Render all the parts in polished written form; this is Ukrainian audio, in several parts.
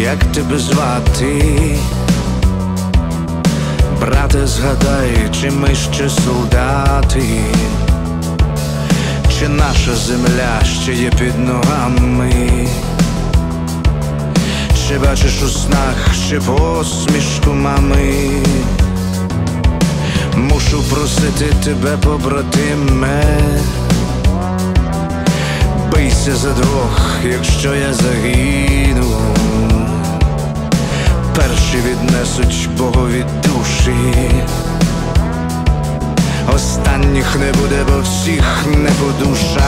як тебе звати? Брате, згадай, чи ми ще солдати, чи наша земля ще є під ногами? Чи бачиш у снах ще посмішку мами? Мушу просити тебе, побратиме, бийся за двох, якщо я загину. Перші віднесуть Богові душі, останніх не буде, бо всіх не подушать.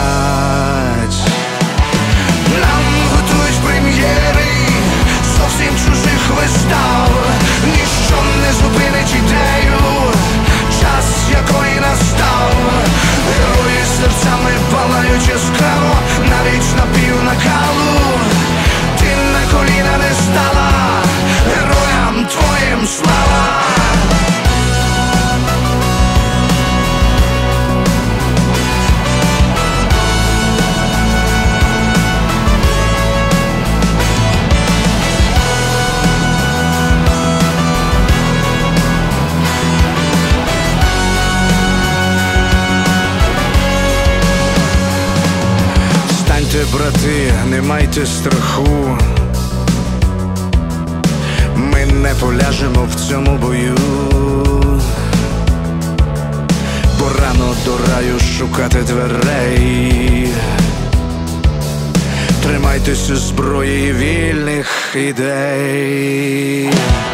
Нам готують прем'єри зовсім чужих вистав, ніщо не зупинить ідею, час якої настав. Герої серцями палають яскраво, навіть на півнакалу. Ти на коліна не стала, героям твоїм слава. Брати, не майте страху, ми не поляжемо в цьому бою, бо рано до раю шукати дверей. Тримайтеся зброї вільних ідей.